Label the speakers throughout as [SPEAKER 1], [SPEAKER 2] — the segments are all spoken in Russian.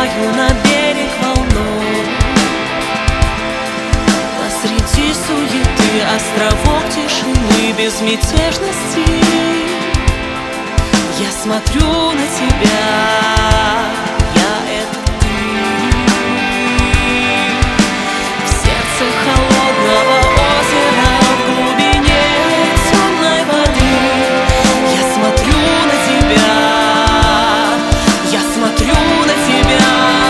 [SPEAKER 1] выплываю на берег волной. Посреди суеты островок тишины, безмятежности я смотрю на тебя. Я — это ты. В сердце холодного озера, в глубине темной воды я смотрю на тебя. Я смотрю на тебя.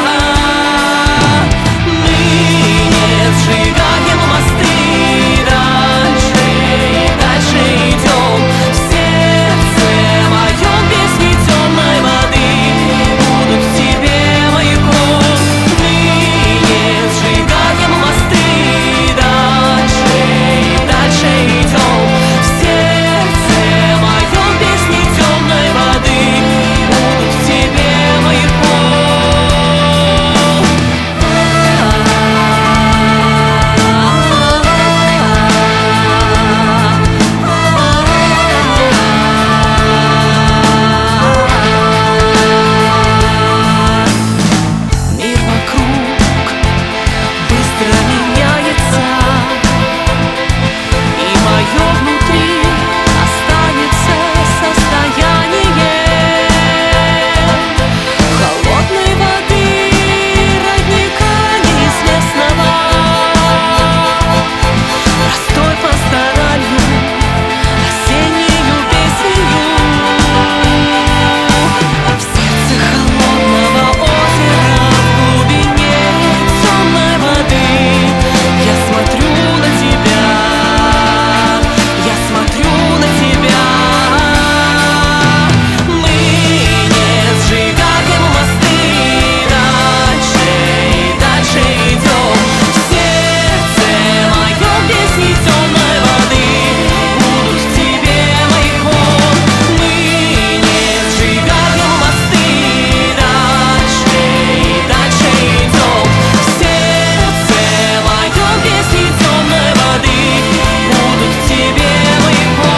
[SPEAKER 1] Мы не сжигаем мосты, дальше и дальше идем. В сердце моем песни темной воды будут в тебе маяком. Мы не сжигаем мосты, дальше и дальше идем. В сердце моем песни темной воды будут в тебе маяком. Мир вокруг быстро меняется, и мое внутри останется состояние холодной воды, родника неизвестного, простой пасторалью, осеннюю песнею. В сердце холодного озера, в глубине темной воды я смотрю на тебя. Я смотрю на тебя. Мы не сжигаем мосты, дальше и дальше идем. В сердце моем песни темной воды будут в тебе маяком. Мы не сжигаем мосты, дальше и дальше идем. В сердце моем песни темной воды будут в тебе маяком.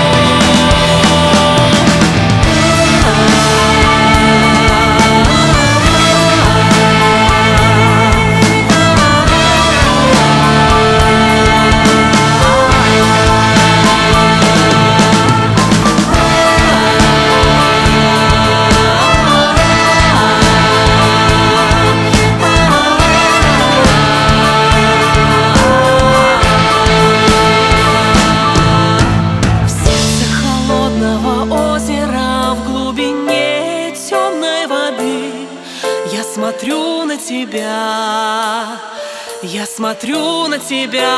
[SPEAKER 1] В сердце холодного озера, в глубине темной воды я смотрю на тебя. Я смотрю на тебя.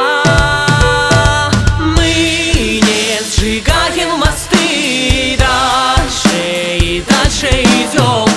[SPEAKER 1] Мы не сжигаем мосты, дальше и дальше идем.